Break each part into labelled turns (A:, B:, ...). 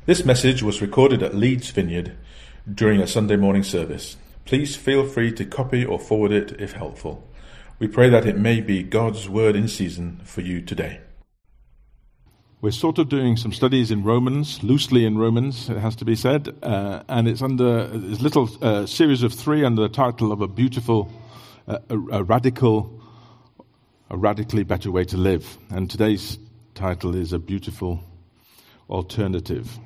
A: This message was recorded at Leeds Vineyard during a Sunday morning service. Please feel free to copy or forward it if helpful. We pray that it may be God's word in season for you today.
B: We're sort of doing some studies in Romans, loosely in Romans, it has to be said, and it's under this little series of 3 under the title of a radically better way to live. And today's title is A Beautiful Alternative.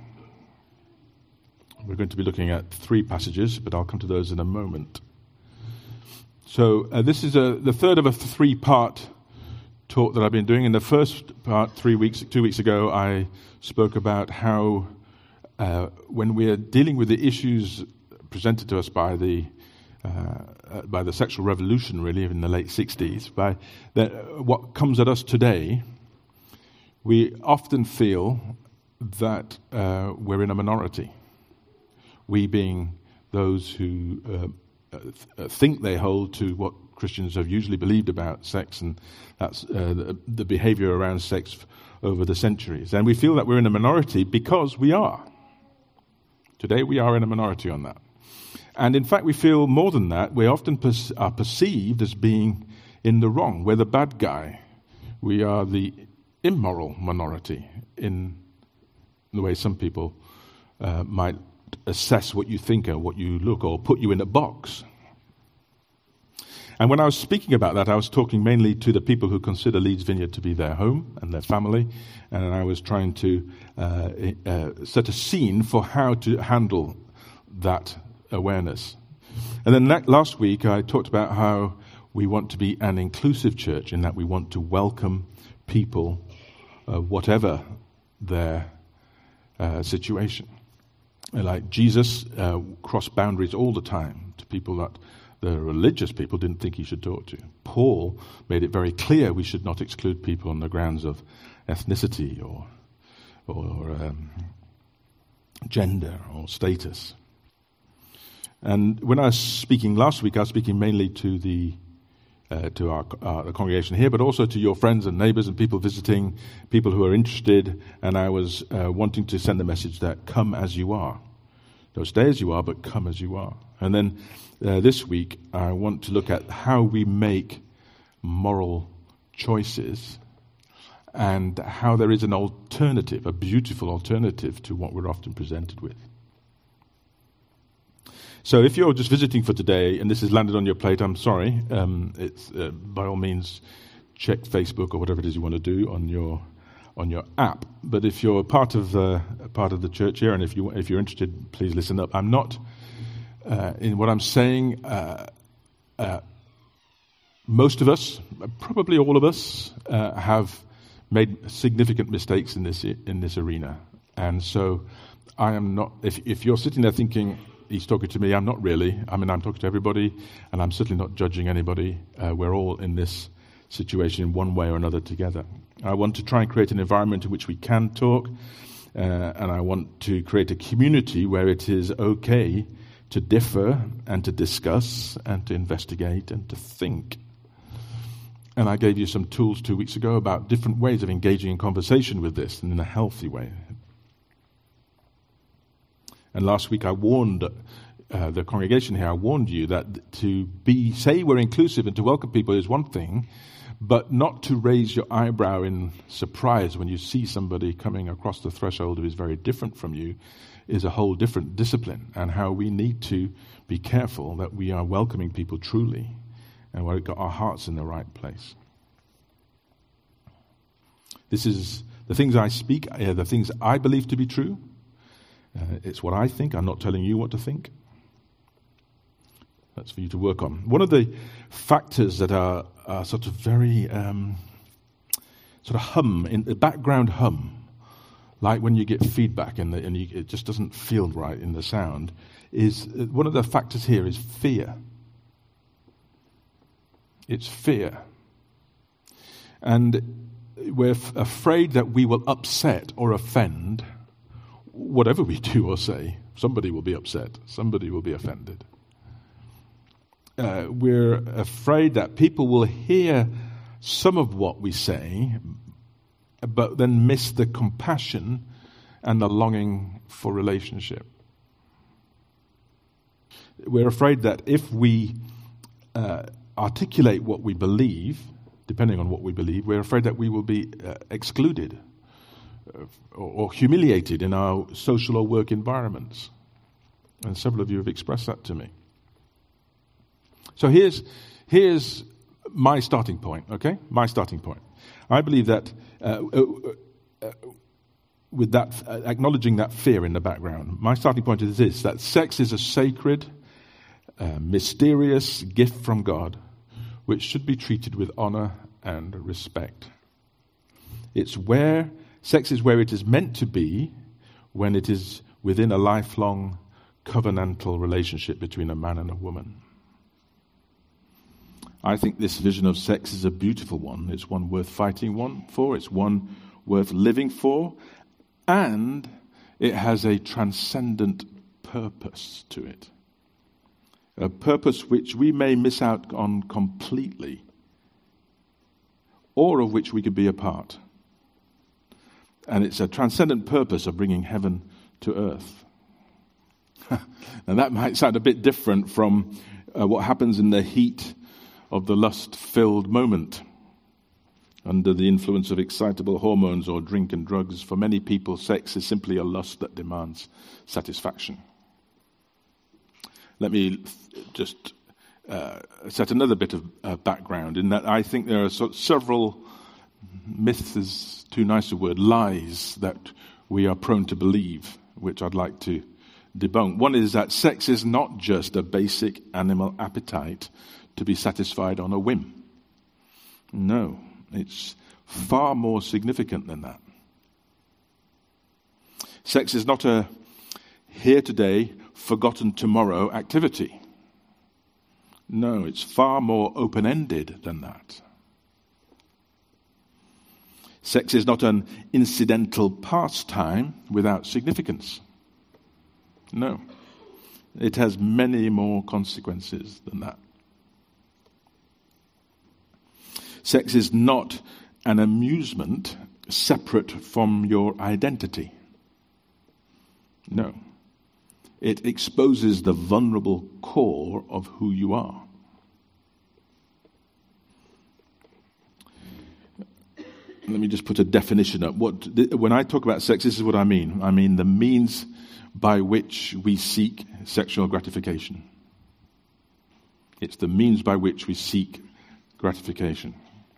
B: We're going to be looking at 3 passages, but I'll come to those in a moment. So this is the third of a 3-part talk that I've been doing. In the first part, 2 weeks ago, I spoke about how when we are dealing with the issues presented to us by the sexual revolution, really, in the late 60s, what comes at us today, we often feel that we're in a minority. We being those who think they hold to what Christians have usually believed about sex, and that's the behavior around sex over the centuries. And we feel that we're in a minority because we are. Today we are in a minority on that. And in fact, we feel more than that. We often are perceived as being in the wrong. We're the bad guy. We are the immoral minority in the way some people might assess what you think or what you look, or put you in a box. And when I was speaking about that, I was talking mainly to the people who consider Leeds Vineyard to be their home and their family, and I was trying to set a scene for how to handle that awareness. And then last week I talked about how we want to be an inclusive church, in that we want to welcome people, whatever their situation. Like Jesus crossed boundaries all the time to people that the religious people didn't think he should talk to. Paul made it very clear we should not exclude people on the grounds of ethnicity or gender or status. And when I was speaking last week, I was speaking mainly to our congregation here, but also to your friends and neighbors and people visiting, people who are interested, and I was wanting to send the message that come as you are. Don't stay as you are, but come as you are. And then this week, I want to look at how we make moral choices and how there is an alternative, a beautiful alternative to what we're often presented with. So if you're just visiting for today and this has landed on your plate, I'm sorry. It's by all means check Facebook or whatever it is you want to do on your app. But if you're part of the church here, and if you're interested, please listen up. I'm not in what I'm saying. Most of us, probably all of us, have made significant mistakes in this arena, and so I am not. If you're sitting there thinking, he's talking to me, I'm not really. I mean, I'm talking to everybody, and I'm certainly not judging anybody. We're all in this situation in one way or another together. I want to try and create an environment in which we can talk, and I want to create a community where it is okay to differ and to discuss and to investigate and to think. And I gave you some tools 2 weeks ago about different ways of engaging in conversation with this, and in a healthy way. And last week I warned the congregation here, I warned you that to say we're inclusive and to welcome people is one thing, but not to raise your eyebrow in surprise when you see somebody coming across the threshold who is very different from you is a whole different discipline, and how we need to be careful that we are welcoming people truly and we've got our hearts in the right place. This is the things I speak, the things I believe to be true. It's what I think. I'm not telling you what to think. That's for you to work on. One of the factors that are sort of very sort of hum, in the background hum, like when you get feedback and it just doesn't feel right in the sound, is one of the factors here is fear. It's fear. And we're afraid that we will upset or offend. Whatever we do or say, somebody will be upset, somebody will be offended. We're afraid that people will hear some of what we say, but then miss the compassion and a longing for relationship. We're afraid that if we articulate what we believe, depending on what we believe, we're afraid that we will be excluded or humiliated in our social or work environments. And several of you have expressed that to me. So here's my starting point, okay? My starting point. I believe that with that, acknowledging that fear in the background, my starting point is this, that sex is a sacred, mysterious gift from God, which should be treated with honor and respect. Sex is where it is meant to be when it is within a lifelong covenantal relationship between a man and a woman. I think this vision of sex is a beautiful one. It's one worth fighting for. It's one worth living for. And it has a transcendent purpose to it. A purpose which we may miss out on completely, or of which we could be a part. And it's a transcendent purpose of bringing heaven to earth. Now that might sound a bit different from what happens in the heat of the lust-filled moment under the influence of excitable hormones or drink and drugs. For many people, sex is simply a lust that demands satisfaction. Let me just set another bit of background in that I think there are several myths, is too nice a word, lies that we are prone to believe, which I'd like to debunk. One is that sex is not just a basic animal appetite to be satisfied on a whim. No, it's far more significant than that. Sex is not a here today, forgotten tomorrow activity. No, it's far more open-ended than that. Sex is not an incidental pastime without significance. No, it has many more consequences than that. Sex is not an amusement separate from your identity. No. It exposes the vulnerable core of who you are. Let me just put a definition up. When I talk about sex, this is what I mean. I mean the means by which we seek sexual gratification. It's the means by which we seek gratification.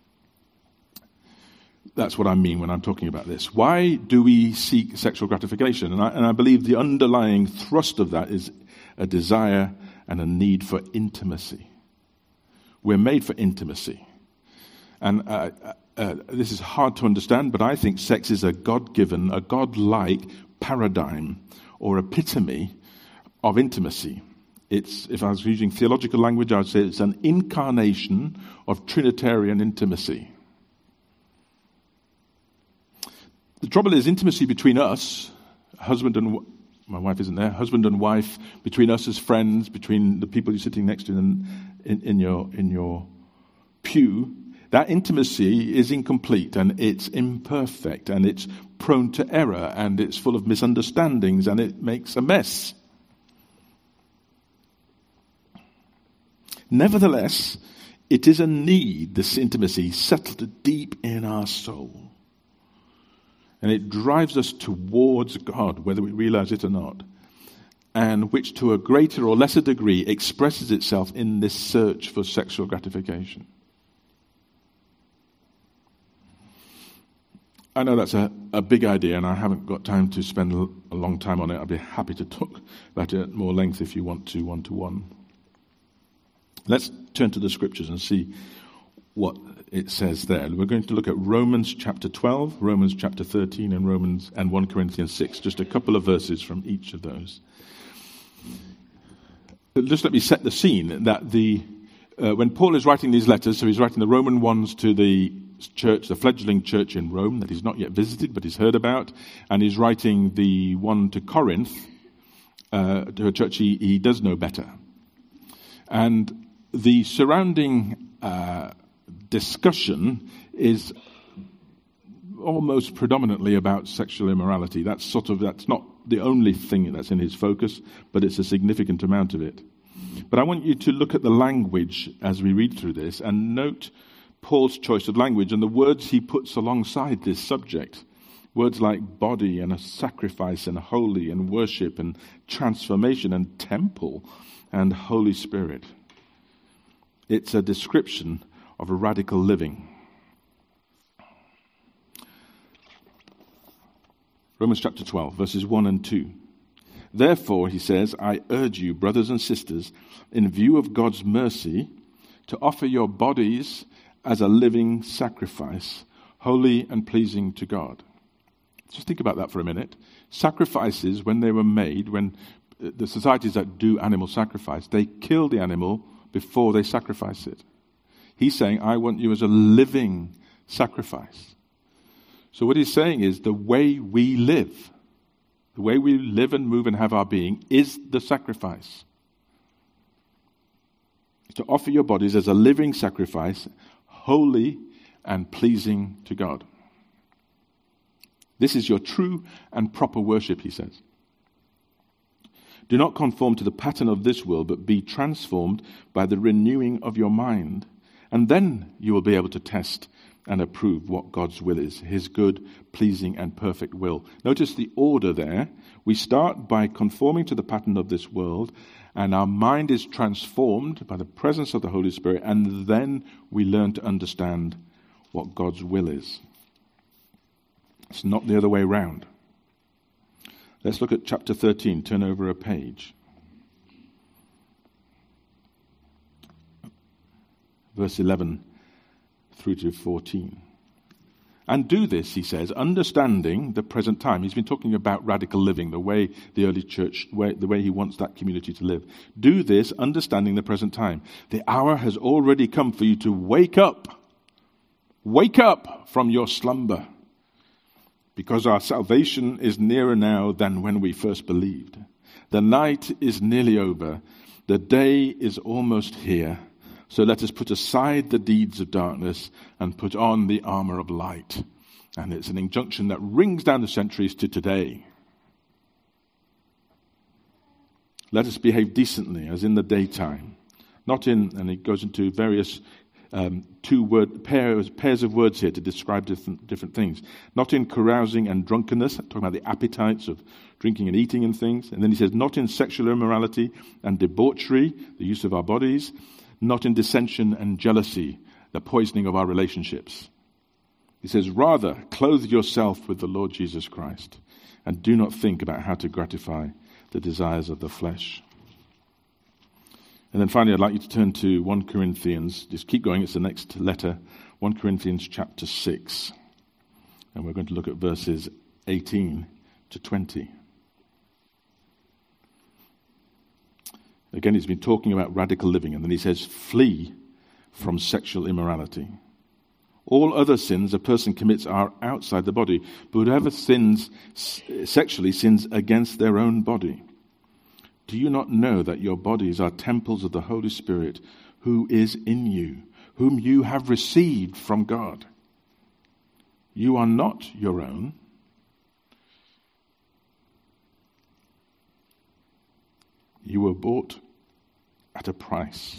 B: That's what I mean when I'm talking about this. Why do we seek sexual gratification? And I believe the underlying thrust of that is a desire and a need for intimacy. We're made for intimacy. And this is hard to understand, but I think sex is a God-given, a God-like paradigm or epitome of intimacy. If I was using theological language, I would say it's an incarnation of Trinitarian intimacy. The trouble is intimacy between us, husband and my wife isn't there, husband and wife, between us as friends, between the people you're sitting next to in your pew, that intimacy is incomplete and it's imperfect and it's prone to error and it's full of misunderstandings and it makes a mess. Nevertheless, it is a need, this intimacy, settled deep in our soul. And it drives us towards God, whether we realize it or not, and which to a greater or lesser degree expresses itself in this search for sexual gratification. I know that's a big idea, and I haven't got time to spend a long time on it. I'd be happy to talk about it at more length if you want to, one-to-one. Let's turn to the scriptures and see what it says there. We're going to look at Romans chapter 12, Romans chapter 13, and 1 Corinthians 6. Just a couple of verses from each of those. Just let me set the scene that when Paul is writing these letters, so he's writing the Roman ones to the church, the fledgling church in Rome that he's not yet visited but he's heard about, and he's writing the one to Corinth, to a church he does know better. And the surrounding discussion is almost predominantly about sexual immorality. That's not the only thing that's in his focus, but it's a significant amount of it. But I want you to look at the language as we read through this and note Paul's choice of language and the words he puts alongside this subject. Words like body and a sacrifice and holy and worship and transformation and temple and Holy Spirit. It's a description of a radical living. Romans chapter 12, verses 1 and 2. Therefore, he says, I urge you, brothers and sisters, in view of God's mercy, to offer your bodies as a living sacrifice, holy and pleasing to God. Just think about that for a minute. Sacrifices, when they were made, when the societies that do animal sacrifice, they kill the animal before they sacrifice it. He's saying, I want you as a living sacrifice. So what he's saying is the way we live and move and have our being is the sacrifice. To offer your bodies as a living sacrifice, holy and pleasing to God. This is your true and proper worship, he says. Do not conform to the pattern of this world, but be transformed by the renewing of your mind. And then you will be able to test and approve what God's will is, his good, pleasing, and perfect will. Notice the order there. We start by conforming to the pattern of this world, and our mind is transformed by the presence of the Holy Spirit, and then we learn to understand what God's will is. It's not the other way around. Let's look at chapter 13. Turn over a page. Verse 11 through to 14. And do this, he says, understanding the present time. He's been talking about radical living, the way the early church, the way he wants that community to live. Do this, understanding the present time. The hour has already come for you to wake up. Wake up from your slumber, because our salvation is nearer now than when we first believed. The night is nearly over. The day is almost here. So let us put aside the deeds of darkness and put on the armor of light. And it's an injunction that rings down the centuries to today. Let us behave decently as in the daytime. Not in, and it goes into various pairs of words here to describe different things. Not in carousing and drunkenness, talking about the appetites of drinking and eating and things. And then he says, not in sexual immorality and debauchery, the use of our bodies. Not in dissension and jealousy, the poisoning of our relationships. He says, rather, clothe yourself with the Lord Jesus Christ, and do not think about how to gratify the desires of the flesh. And then finally, I'd like you to turn to 1 Corinthians. Just keep going, it's the next letter. 1 Corinthians chapter 6. And we're going to look at verses 18 to 20. Again, he's been talking about radical living, and then he says, flee from sexual immorality. All other sins a person commits are outside the body, but whoever sins sexually sins against their own body. Do you not know that your bodies are temples of the Holy Spirit, who is in you, whom you have received from God? You are not your own. You were bought at a price.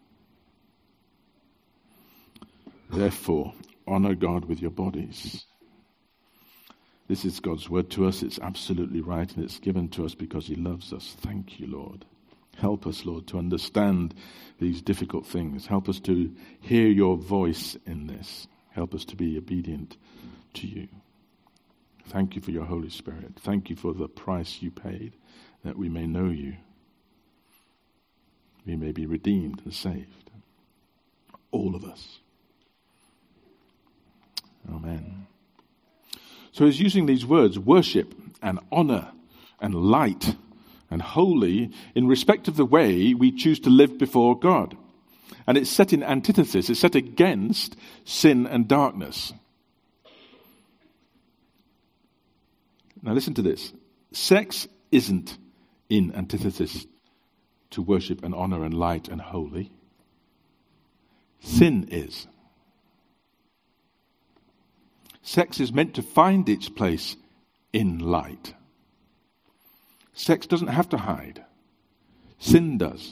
B: Therefore, honor God with your bodies. This is God's word to us. It's absolutely right, and it's given to us because he loves us. Thank you, Lord. Help us, Lord, to understand these difficult things. Help us to hear your voice in this. Help us to be obedient to you. Thank you for your Holy Spirit. Thank you for the price you paid, that we may know you. We may be redeemed and saved. All of us. Amen. So he's using these words, worship and honor and light and holy, in respect of the way we choose to live before God. And it's set in antithesis, it's set against sin and darkness. Now listen to this. Sex isn't in antithesis to worship and honor and light and holy. Sin is. Sex is meant to find its place in light. Sex doesn't have to hide. Sin does.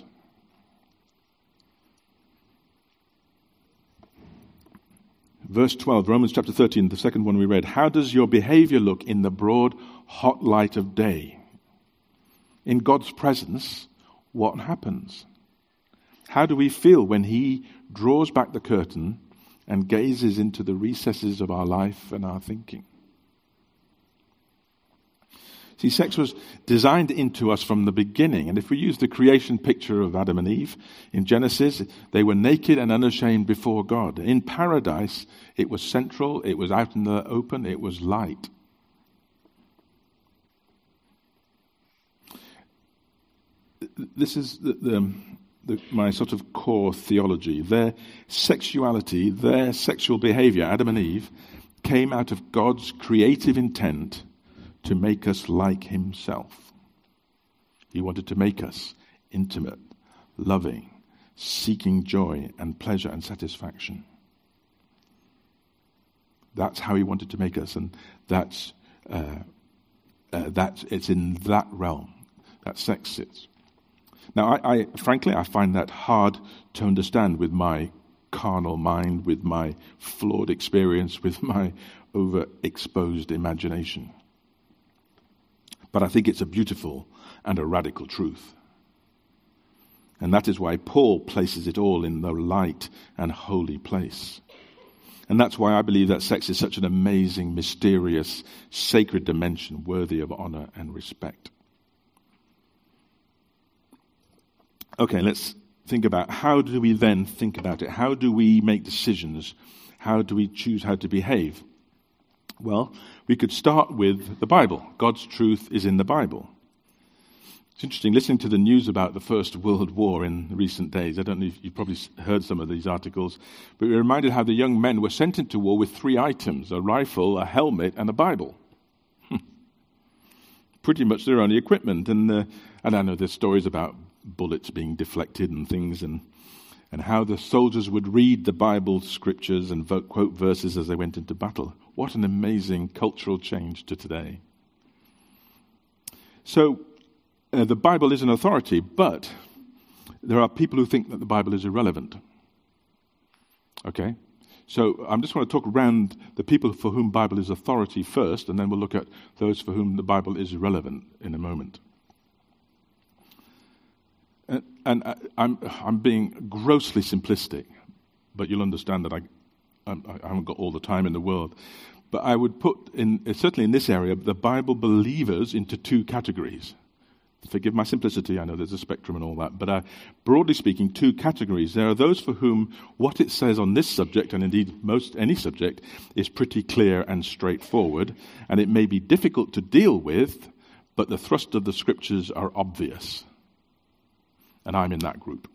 B: Verse 12, Romans chapter 13, the second one we read. How does your behavior look in the broad, hot light of day? In God's presence, what happens? How do we feel when He draws back the curtain and gazes into the recesses of our life and our thinking? See, sex was designed into us from the beginning. And if we use the creation picture of Adam and Eve in Genesis, they were naked and unashamed before God. In paradise, it was central, it was out in the open, it was light. This is my sort of core theology. Their sexuality, their sexual behavior, Adam and Eve, came out of God's creative intent to make us like Himself. He wanted to make us intimate, loving, seeking joy and pleasure and satisfaction. That's how He wanted to make us, and that's it's in that realm that sex sits. Now, I frankly find that hard to understand with my carnal mind, with my flawed experience, with my overexposed imagination. But I think it's a beautiful and a radical truth. And that is why Paul places it all in the light and holy place. And that's why I believe that sex is such an amazing, mysterious, sacred dimension worthy of honor and respect. Okay, let's think about how do we then think about it? How do we make decisions? How do we choose how to behave? Well, we could start with the Bible. God's truth is in the Bible. It's interesting listening to the news about the First World War in recent days. I don't know if you've probably heard some of these articles, but we're reminded how the young men were sent into war with 3 items, a rifle, a helmet, and a Bible. Pretty much their only equipment. And I know there's stories about bullets being deflected and things, and how the soldiers would read the Bible scriptures and quote verses as they went into battle. What an amazing cultural change to today. So, the Bible is an authority, but there are people who think that the Bible is irrelevant. Okay? So, I just want to talk around the people for whom Bible is authority first, and then we'll look at those for whom the Bible is irrelevant in a moment. And I'm being grossly simplistic, but you'll understand that I haven't got all the time in the world. But I would put, certainly in this area, the Bible believers into 2 categories. Forgive my simplicity, I know there's a spectrum and all that, but broadly speaking, 2 categories. There are those for whom what it says on this subject, and indeed any subject, is pretty clear and straightforward, and it may be difficult to deal with, but the thrust of the scriptures are obvious. And I'm in that group.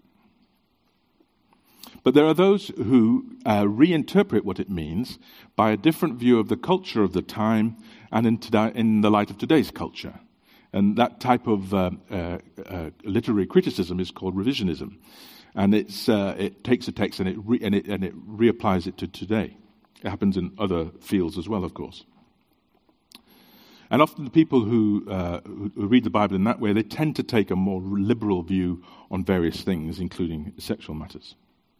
B: But there are those who reinterpret what it means by a different view of the culture of the time and in the light of today's culture. And that type of literary criticism is called revisionism. And it takes a text and it reapplies it to today. It happens in other fields as well, of course. And often the people who read the Bible in that way, they tend to take a more liberal view on various things, including sexual matters.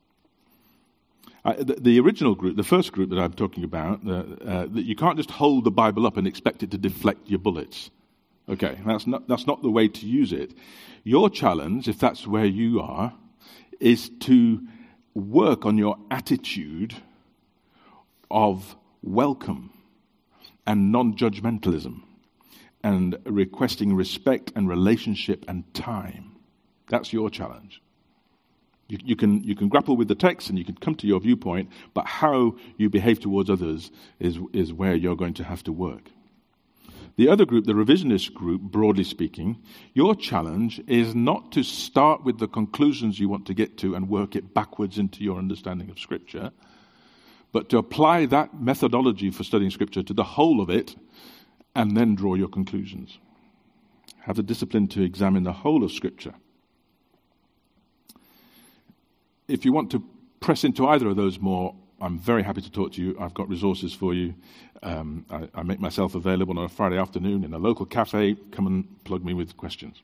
B: The original group, the first group that I'm talking about, that you can't just hold the Bible up and expect it to deflect your bullets. Okay, that's not the way to use it. Your challenge, if that's where you are, is to work on your attitude of welcome and non-judgmentalism, and requesting respect and relationship and time. That's your challenge. You can grapple with the text and you can come to your viewpoint, but how you behave towards others is where you're going to have to work. The other group, the revisionist group, broadly speaking, your challenge is not to start with the conclusions you want to get to and work it backwards into your understanding of Scripture, but to apply that methodology for studying Scripture to the whole of it and then draw your conclusions. Have the discipline to examine the whole of Scripture. If you want to press into either of those more I'm very happy to talk to you. I've got resources for you. I make myself available on a Friday afternoon in a local cafe. Come and plug me with questions.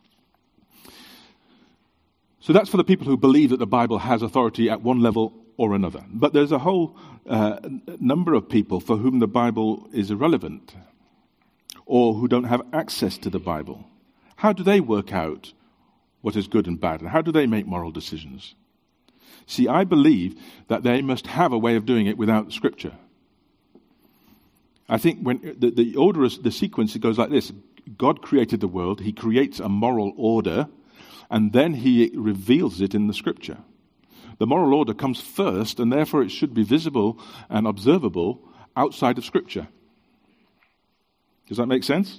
B: So that's for the people who believe that the Bible has authority at one level or another. But there's a whole number of people for whom the Bible is irrelevant or who don't have access to the Bible. How do they work out what is good and bad? And how do they make moral decisions? See, I believe that they must have a way of doing it without Scripture. I think when the order, the sequence, it goes like this. God created the world. He creates a moral order, and then he reveals it in the Scripture. The moral order comes first, and therefore it should be visible and observable outside of Scripture. Does that make sense?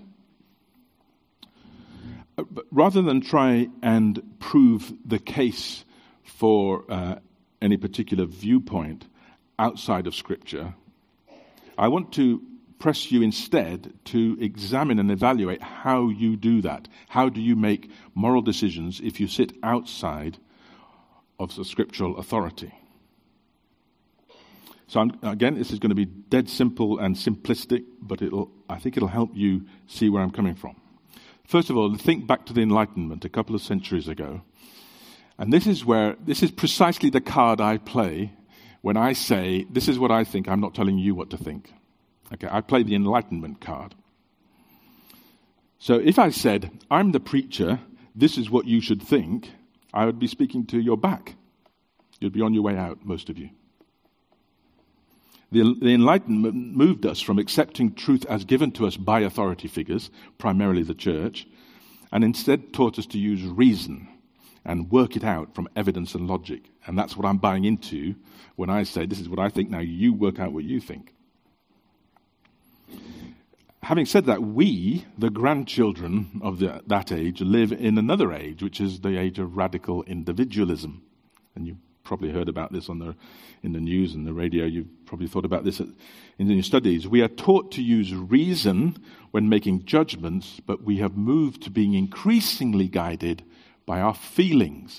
B: But rather than try and prove the case for any particular viewpoint outside of Scripture, I want to press you instead to examine and evaluate how you do that. How do you make moral decisions if you sit outside of the scriptural authority? So again, this is going to be dead simple and simplistic, but I think it'll help you see where I'm coming from. First of all, think back to the Enlightenment a couple of centuries ago. And this is precisely the card I play when I say, this is what I think, I'm not telling you what to think. Okay, I play the Enlightenment card. So if I said, I'm the preacher, this is what you should think, I would be speaking to your back. You'd be on your way out, most of you. The Enlightenment moved us from accepting truth as given to us by authority figures, primarily the church, and instead taught us to use reason and work it out from evidence and logic. And that's what I'm buying into when I say, this is what I think, now you work out what you think. Having said that, we, the grandchildren of that age, live in another age, which is the age of radical individualism. And you've probably heard about this in the news and the radio. You've probably thought about this in your studies. We are taught to use reason when making judgments, but we have moved to being increasingly guided by our feelings.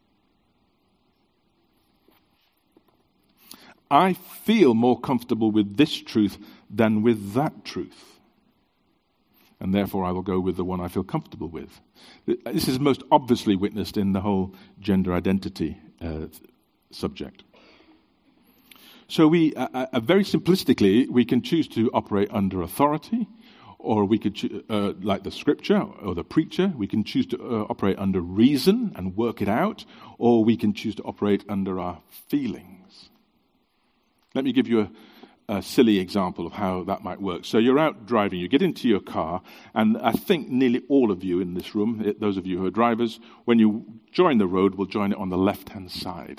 B: I feel more comfortable with this truth than with that truth. And therefore I will go with the one I feel comfortable with. This is most obviously witnessed in the whole gender identity subject. So very simplistically, we can choose to operate under authority, or we could, like the scripture or the preacher, we can choose to operate under reason and work it out, or we can choose to operate under our feelings. Let me give you a silly example of how that might work. So you're out driving, you get into your car, and I think nearly all of you in this room, those of you who are drivers, when you join the road, will join it on the left-hand side.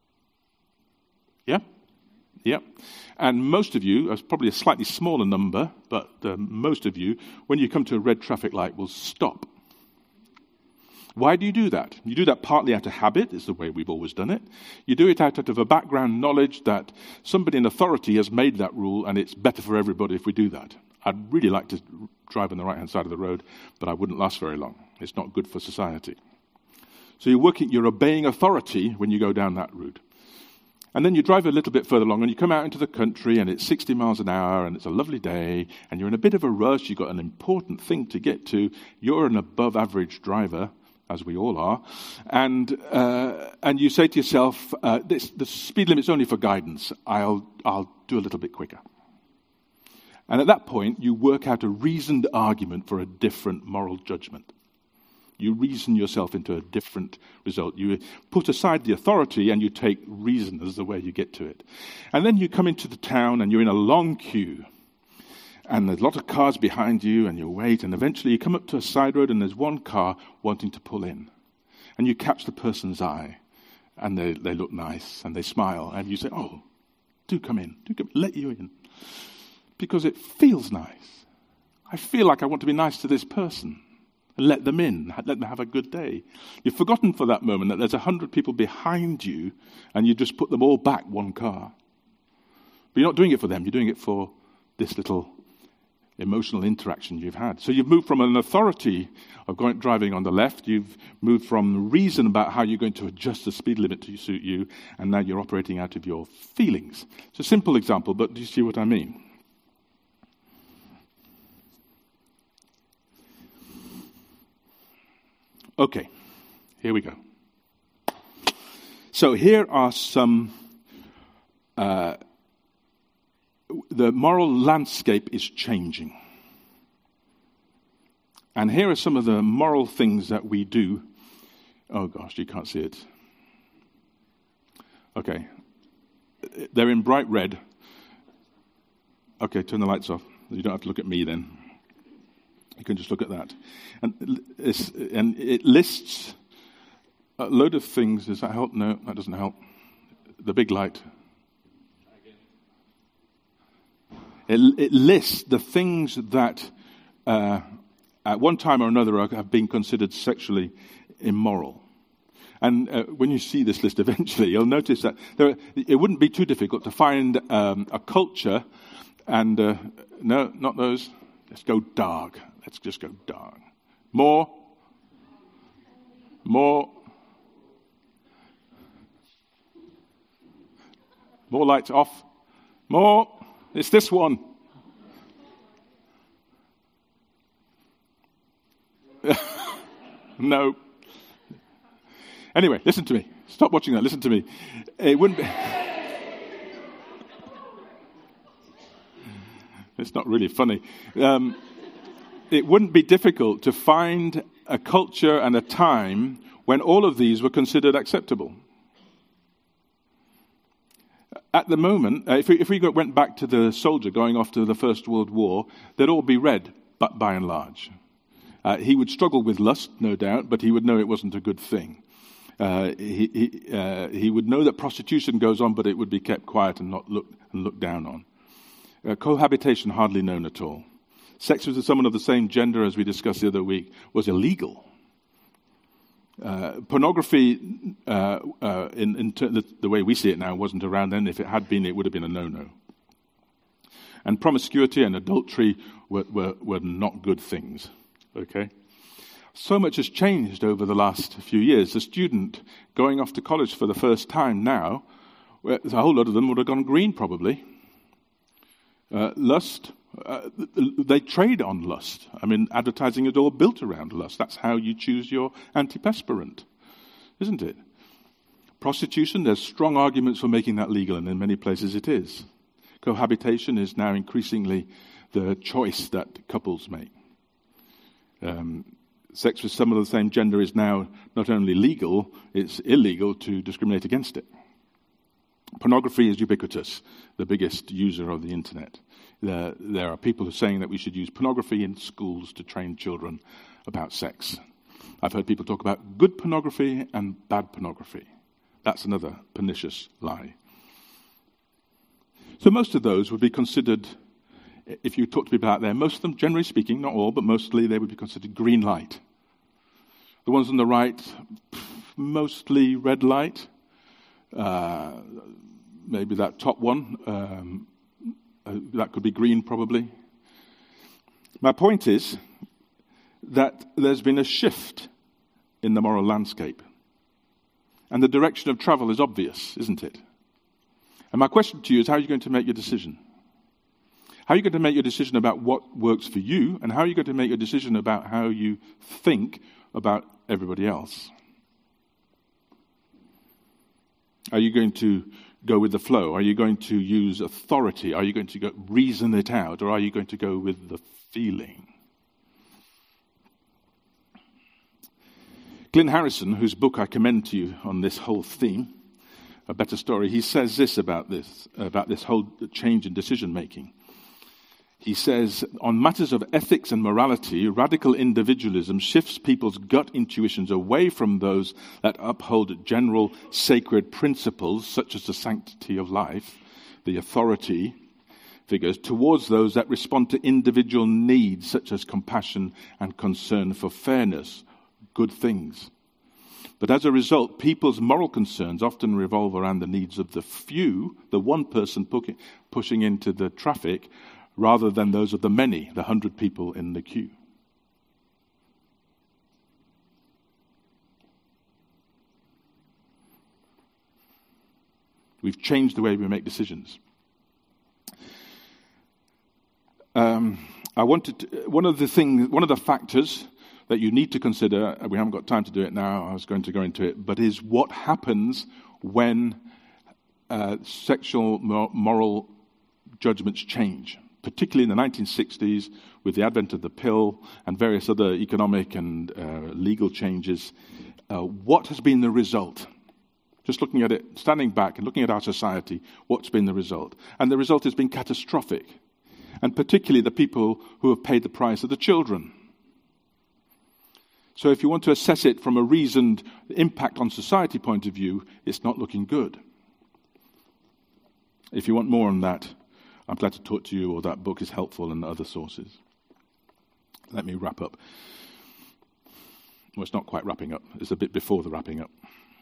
B: Yeah? Yeah. And most of you, it's probably a slightly smaller number, but most of you, when you come to a red traffic light, will stop. Why do you do that? You do that partly out of habit, it's the way we've always done it. You do it out of a background knowledge that somebody in authority has made that rule and it's better for everybody if we do that. I'd really like to drive on the right-hand side of the road, but I wouldn't last very long. It's not good for society. So you're obeying authority when you go down that route. And then you drive a little bit further along and you come out into the country and it's 60 miles an hour and it's a lovely day and you're in a bit of a rush, you've got an important thing to get to, you're an above-average driver, as we all are, and you say to yourself, the speed limit's only for guidance, I'll do a little bit quicker. And at that point, you work out a reasoned argument for a different moral judgment. You reason yourself into a different result. You put aside the authority and you take reason as the way you get to it. And then you come into the town and you're in a long queue. And there's a lot of cars behind you and you wait. And eventually you come up to a side road and there's one car wanting to pull in. And you catch the person's eye. And they look nice and they smile. And you say, oh, do come in. Let you in. Because it feels nice. I feel like I want to be nice to this person. And let them in, let them have a good day. You've forgotten for that moment that there's 100 people behind you and you just put them all back one car. But you're not doing it for them, you're doing it for this little emotional interaction you've had. So you've moved from an authority of driving on the left, you've moved from reason about how you're going to adjust the speed limit to suit you, and now you're operating out of your feelings. It's a simple example, but do you see what I mean? Okay, here we go. So here are some... the moral landscape is changing. And here are some of the moral things that we do. Oh gosh, you can't see it. Okay. They're in bright red. Okay, turn the lights off. You don't have to look at me then. You can just look at that. And it lists a load of things. Does that help? No, that doesn't help. The big light. It lists the things that at one time or another have been considered sexually immoral. And when you see this list eventually, you'll notice that it wouldn't be too difficult to find a culture and, no, not those. Let's go dark. Let's just go dark. More. More lights off. More. It's this one. No. Anyway, listen to me. Stop watching that. Listen to me. It wouldn't be... It's not really funny. It wouldn't be difficult to find a culture and a time when all of these were considered acceptable. At the moment, if we went back to the soldier going off to the First World War, they'd all be red, but by and large. He would struggle with lust, no doubt, but he would know it wasn't a good thing. He would know that prostitution goes on, but it would be kept quiet and not looked down on. Cohabitation hardly known at all. Sex with someone of the same gender, as we discussed the other week, was illegal. Pornography, in the way we see it now, wasn't around then. If it had been, it would have been a no-no. And promiscuity and adultery were not good things. Okay? So much has changed over the last few years. A student going off to college for the first time now, a whole lot of them would have gone green probably. Lust, they trade on lust. I mean, advertising is all built around lust. That's how you choose your antiperspirant, isn't it? Prostitution, there's strong arguments for making that legal, and in many places it is. Cohabitation is now increasingly the choice that couples make. Sex with someone of the same gender is now not only legal, it's illegal to discriminate against it. Pornography is ubiquitous, the biggest user of the internet. There are people who are saying that we should use pornography in schools to train children about sex. I've heard people talk about good pornography and bad pornography. That's another pernicious lie. So most of those would be considered, if you talk to people out there, most of them, generally speaking, not all, but mostly they would be considered green light. The ones on the right, mostly red light. Maybe that top one, that could be green probably. My point is that there's been a shift in the moral landscape. And the direction of travel is obvious, isn't it? And my question to you is, how are you going to make your decision? How are you going to make your decision about what works for you, and how are you going to make your decision about how you think about everybody else? Are you going to go with the flow? Are you going to use authority? Are you going to reason it out? Or are you going to go with the feeling? Glyn Harrison, whose book I commend to you on this whole theme, A Better Story, he says this about this whole change in decision-making. He says, on matters of ethics and morality, radical individualism shifts people's gut intuitions away from those that uphold general sacred principles, such as the sanctity of life, the authority figures, towards those that respond to individual needs, such as compassion and concern for fairness, good things. But as a result, people's moral concerns often revolve around the needs of the few, the one person pushing into the traffic, rather than those of the many, the 100 people in the queue. We've changed the way we make decisions. One of the factors that you need to consider, we haven't got time to do it now, I was going to go into it, but is what happens when sexual moral judgments change, particularly in the 1960s with the advent of the pill and various other economic and legal changes. What has been the result? Just looking at it, standing back and looking at our society, what's been the result? And the result has been catastrophic. And particularly the people who have paid the price are the children. So if you want to assess it from a reasoned impact on society point of view, it's not looking good. If you want more on that, I'm glad to talk to you, or that book is helpful and other sources. Let me wrap up. Well, it's not quite wrapping up. It's a bit before the wrapping up.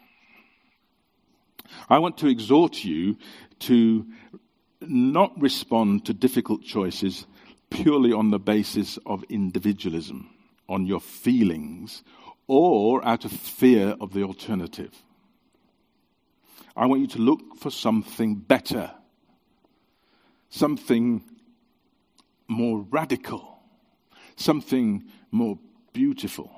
B: I want to exhort you to not respond to difficult choices purely on the basis of individualism, on your feelings, or out of fear of the alternative. I want you to look for something better, something more radical, something more beautiful.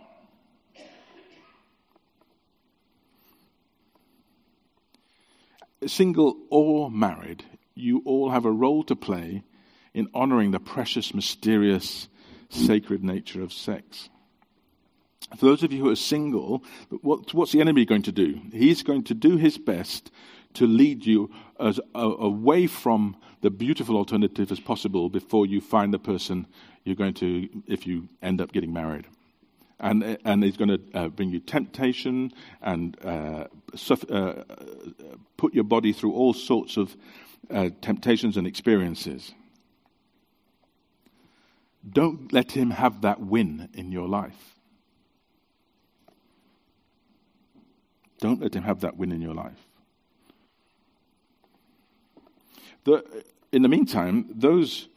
B: Single or married, you all have a role to play in honoring the precious, mysterious, sacred nature of sex. For those of you who are single, what's the enemy going to do? He's going to do his best to lead you away from the beautiful alternative as possible before you find the person you're going to, if you end up getting married. And he's going to bring you temptation and put your body through all sorts of temptations and experiences. Don't let him have that win in your life. Don't let him have that win in your life. In the meantime, those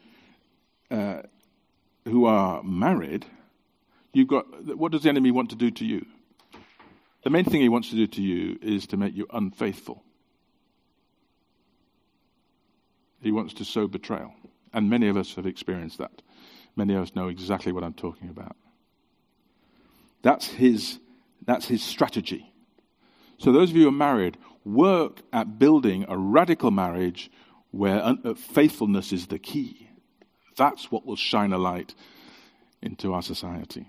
B: who are married, what does the enemy want to do to you? The main thing he wants to do to you is to make you unfaithful. He wants to sow betrayal. And many of us have experienced that. Many of us know exactly what I'm talking about. That's his strategy. So those of you who are married, work at building a radical marriage where faithfulness is the key. That's what will shine a light into our society.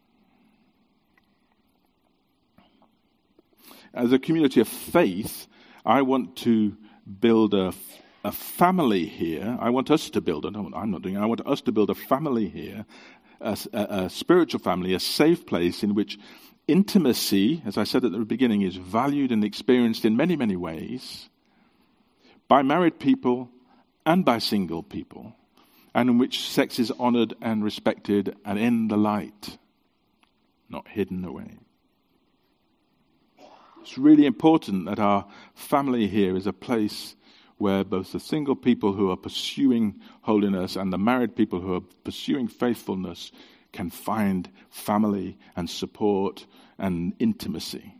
B: As a community of faith, I want to build a family here. I want us to build it. I'm not doing it. I want us to build a family here, a spiritual family, a safe place in which intimacy, as I said at the beginning, is valued and experienced in many, many ways by married people and by single people, and in which sex is honored and respected and in the light, not hidden away. It's really important that our family here is a place where both the single people who are pursuing holiness and the married people who are pursuing faithfulness can find family and support and intimacy.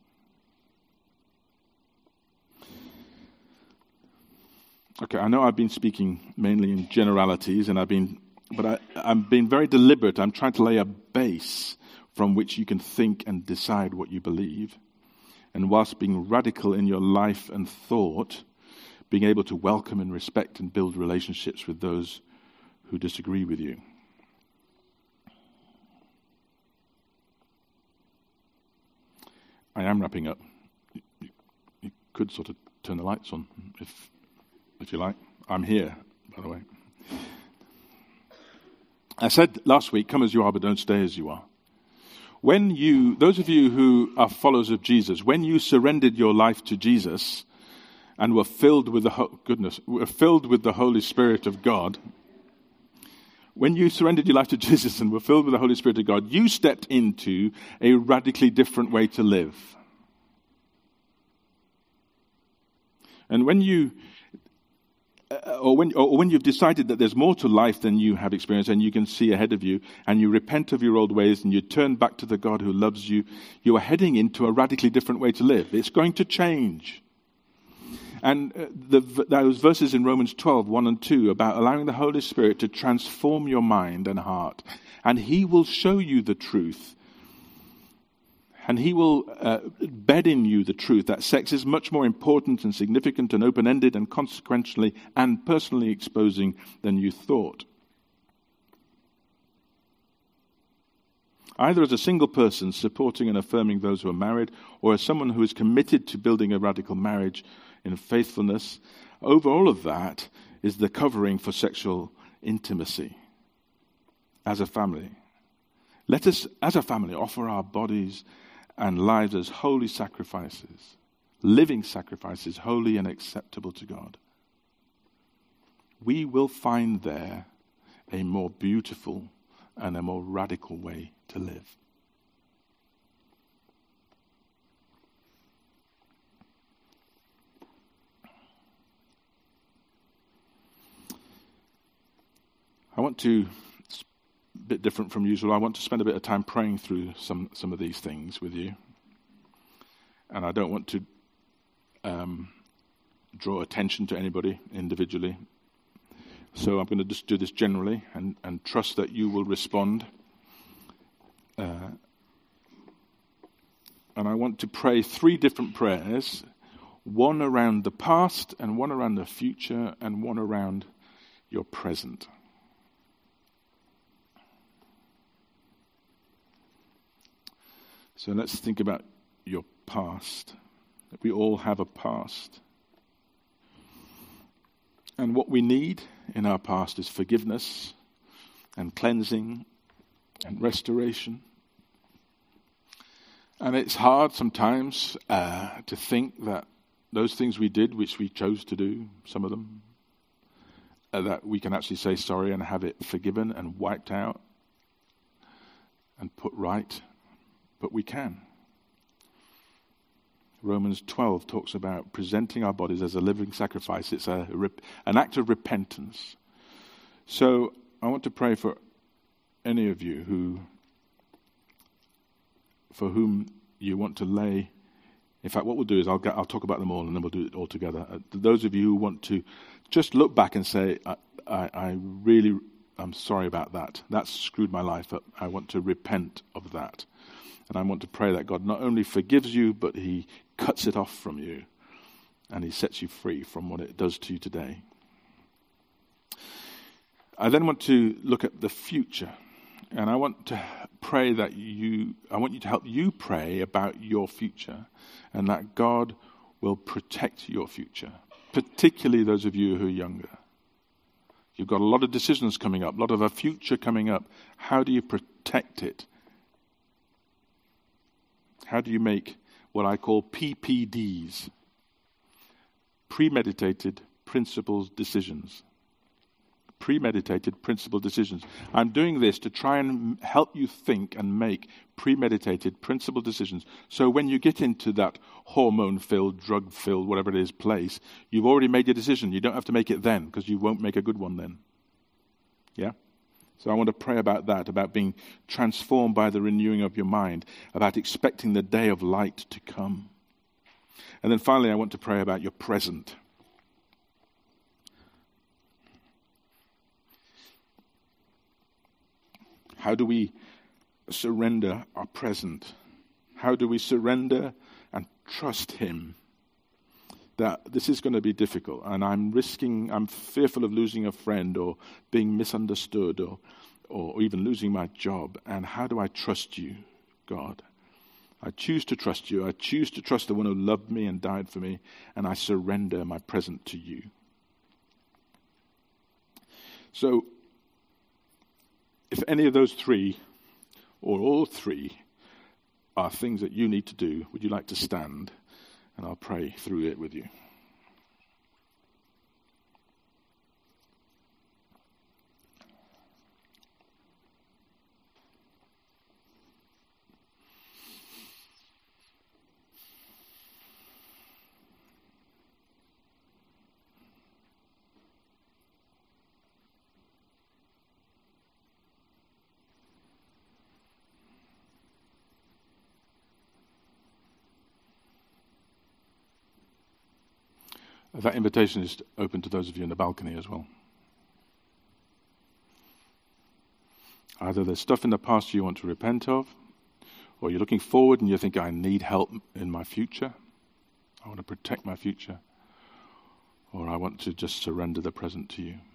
B: Okay, I know I've been speaking mainly in generalities, but I'm being very deliberate. I'm trying to lay a base from which you can think and decide what you believe. And whilst being radical in your life and thought, being able to welcome and respect and build relationships with those who disagree with you. I am wrapping up. You could sort of turn the lights on if you like. I'm here, by the way. I said last week, come as you are, but don't stay as you are. Those of you who are followers of Jesus, when you surrendered your life to Jesus and were filled with the Holy Spirit of God, when you surrendered your life to Jesus and were filled with the Holy Spirit of God, you stepped into a radically different way to live. And when you or when you've decided that there's more to life than you have experienced and you can see ahead of you, and you repent of your old ways and you turn back to the God who loves you, you are heading into a radically different way to live. It's going to change. And those verses in Romans 12, 1 and 2, about allowing the Holy Spirit to transform your mind and heart. And He will show you the truth. And He will bed in you the truth that sex is much more important and significant and open-ended and consequentially and personally exposing than you thought. Either as a single person supporting and affirming those who are married, or as someone who is committed to building a radical marriage in faithfulness, over all of that is the covering for sexual intimacy as a family. Let us, as a family, offer our bodies and lives as holy sacrifices, living sacrifices, holy and acceptable to God. We will find there a more beautiful and a more radical way to live. I want to, it's a bit different from usual, I want to spend a bit of time praying through some of these things with you. And I don't want to draw attention to anybody individually. So I'm going to just do this generally and trust that you will respond. And I want to pray 3 different prayers, one around the past and one around the future and one around your present. So let's think about your past. We all have a past. And what we need in our past is forgiveness and cleansing and restoration. And it's hard sometimes to think that those things we did, which we chose to do, some of them, that we can actually say sorry and have it forgiven and wiped out and put right. But we can. Romans 12 talks about presenting our bodies as a living sacrifice. It's an act of repentance. So I want to pray for any of you for whom you want to lay. In fact, what we'll do is I'll talk about them all, and then we'll do it all together. Those of you who want to just look back and say, I'm sorry about that. That's screwed my life up. I want to repent of that. And I want to pray that God not only forgives you, but He cuts it off from you. And He sets you free from what it does to you today. I then want to look at the future. And I want to pray that I want you to help you pray about your future. And that God will protect your future. Particularly those of you who are younger. You've got a lot of decisions coming up. A lot of a future coming up. How do you protect it? How do you make what I call PPDs? Premeditated principled decisions. Premeditated principled decisions. I'm doing this to try and help you think and make premeditated principled decisions. So when you get into that hormone-filled, drug-filled, whatever it is, place, you've already made your decision. You don't have to make it then, because you won't make a good one then. Yeah? So I want to pray about that, about being transformed by the renewing of your mind, about expecting the day of light to come. And then finally, I want to pray about your present. How do we surrender our present? How do we surrender and trust Him? That this is going to be difficult, and I'm fearful of losing a friend or being misunderstood or even losing my job. And how do I trust you, God? I choose to trust you. I choose to trust the one who loved me and died for me, and I surrender my present to you. So, if any of those 3, or all 3, are things that you need to do, would you like to stand? And I'll pray through it with you. That invitation is open to those of you in the balcony as well. Either there's stuff in the past you want to repent of, or you're looking forward and you think, I need help in my future. I want to protect my future. Or I want to just surrender the present to you.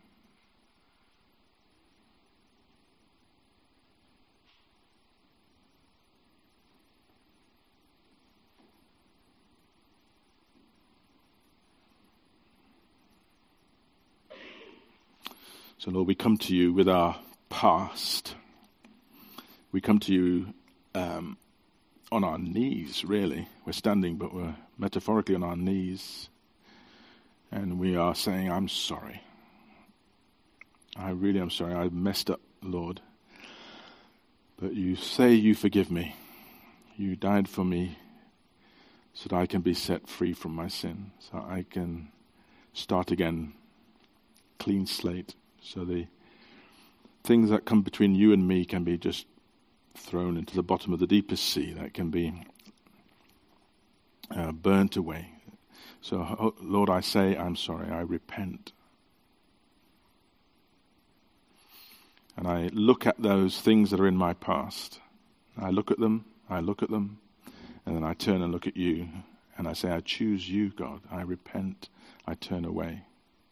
B: So Lord, we come to you with our past. We come to you on our knees, really. We're standing, but we're metaphorically on our knees. And we are saying, I'm sorry. I really am sorry. I've messed up, Lord. But you say you forgive me. You died for me so that I can be set free from my sin. So I can start again, clean slate. So the things that come between you and me can be just thrown into the bottom of the deepest sea. That can be burnt away. So, Lord, I say I'm sorry. I repent. And I look at those things that are in my past. I look at them, and then I turn and look at you. And I say, I choose you, God. I repent. I turn away.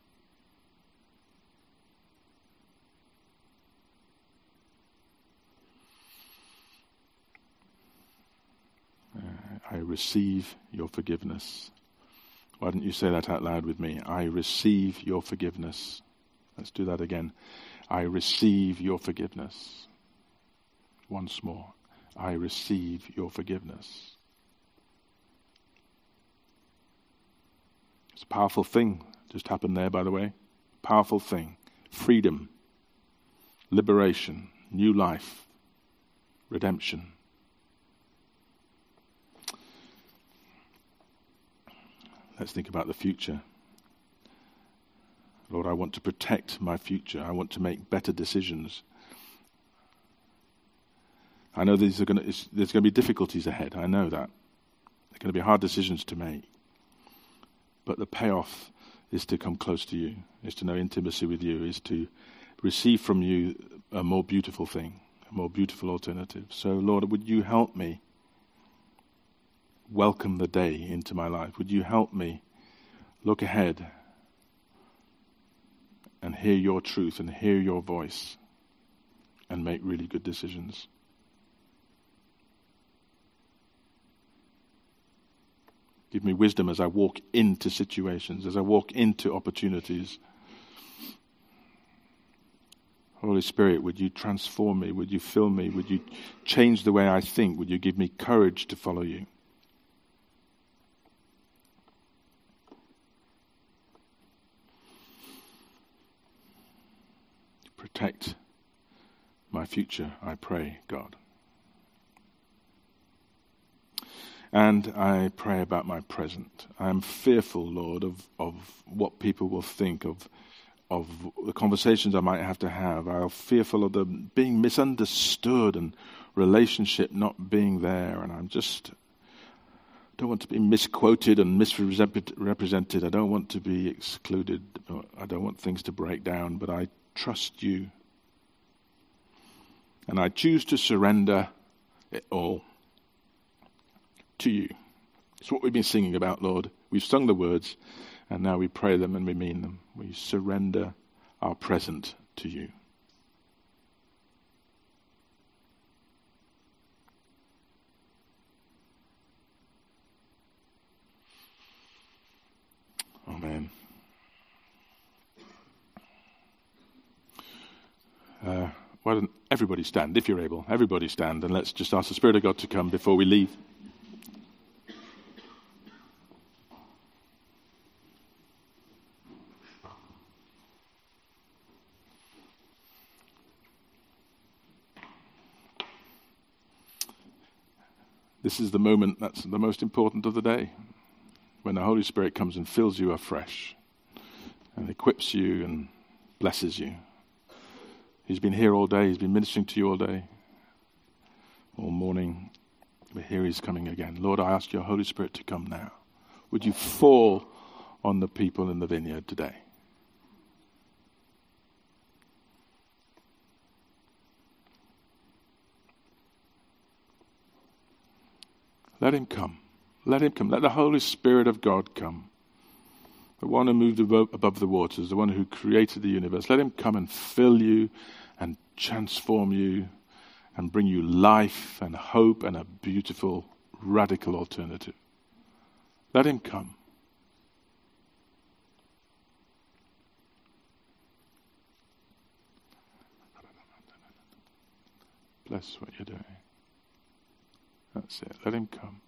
B: I receive your forgiveness. Why don't you say that out loud with me? I receive your forgiveness. Let's do that again. I receive your forgiveness. Once more. I receive your forgiveness. It's a powerful thing just happened there, by the way. Powerful thing. Freedom. Liberation. New life. Redemption. Let's think about the future. Lord, I want to protect my future. I want to make better decisions. I know there's going to be difficulties ahead. I know that. There are going to be hard decisions to make. But the payoff is to come close to you, is to know intimacy with you, is to receive from you a more beautiful thing, a more beautiful alternative. So, Lord, would you help me welcome the day into my life? Would you help me look ahead and hear your truth and hear your voice and make really good decisions? Give me wisdom as I walk into situations, as I walk into opportunities. Holy Spirit, would you transform me? Would you fill me? Would you change the way I think? Would you give me courage to follow you? Protect my future, I pray, God. And I pray about my present. I am fearful, Lord, of what people will think, of the conversations I might have to have. I'm fearful of them being misunderstood and relationship not being there. And I'm just don't want to be misquoted and misrepresented. I don't want to be excluded. I don't want things to break down, but I trust you. And I choose to surrender it all to you. It's what we've been singing about, Lord. We've sung the words, and now we pray them and we mean them. We surrender our present to you. Amen. Why don't everybody stand, if you're able. Everybody stand, and let's just ask the Spirit of God to come before we leave. This is the moment that's the most important of the day, when the Holy Spirit comes and fills you afresh and equips you and blesses you. He's been here all day. He's been ministering to you all day, all morning. But here he's coming again. Lord, I ask your Holy Spirit to come now. Would you fall on the people in the vineyard today. Let him come. Let him come. Let the Holy Spirit of God come. The one who moved above the waters, the one who created the universe. Let him come and fill you and transform you and bring you life and hope and a beautiful, radical alternative. Let him come. Bless what you're doing. That's it. Let him come.